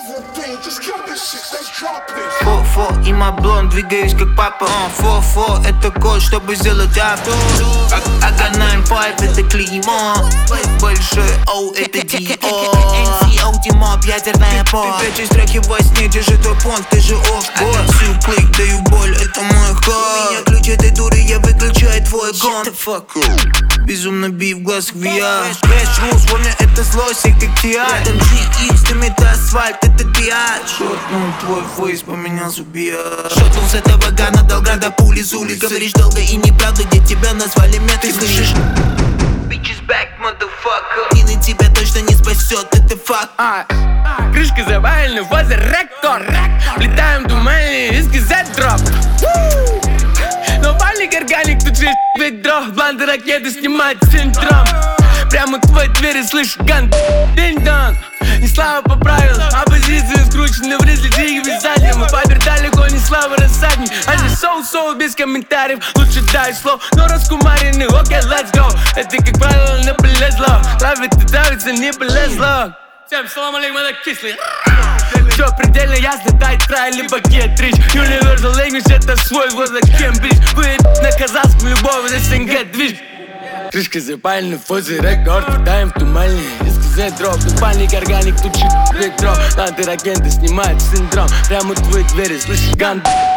Фо-фо и мой блонд, двигаюсь как папа. Фо-фо, это код, чтобы сделать авто. Ага, 9-5, это клеймо. Большой О, это Диор. NCO, Тимоп, ядерная пол. Ты прячешь страхи во сне, держи твой понт, ты же оф-босс. Всю клик, даю боль, это мой ход. У меня ключ этой дуры, я выключаю твой гон. Безумно бей в глазах VR. Fresh rules, помню, это злость, как TI. Рядом GX, ты мета асфальт, это биач. Шотнул твой фейс, поменялся биач. Шотнул с этого гана, дал града пули зули. Говоришь долго и неправда, где тебя назвали мет. Ты слышишь? Bitches back, motherfucker. И на тебя точно не спасет, это факт. Крышка завалена, возле рекорд. Влетаем в тумане, риски Z-дроп. Но пальник органик, тут же ведь дров. Банды ракеты снимает синдром. Прямо к твоей двери слышу ган. Динь-дон, не слава по правилам. Оппозиция скручена в ризли, двигай задним. Мы побер далеко, не слава рассадник. А здесь соу-соу без комментариев. Лучше дай слов, но раскумарены. Окей, let's go. Это как правило не полезло. Травит и давится, не полезло. Всем салам алейкум, это кислый. Все предельно ясно, дай трай, либо гетрич. Universal Language, это свой возле Кембридж. Вы на казахском любовь, здесь СНГ движ. Крышка запалена, фози рекорд. Влетаем в тумане, риски Z-дроп. Ну пальник органик, тут же ведь дроп. Банды ракеты снимают синдром. Прямо в твоей двери слышишь ган.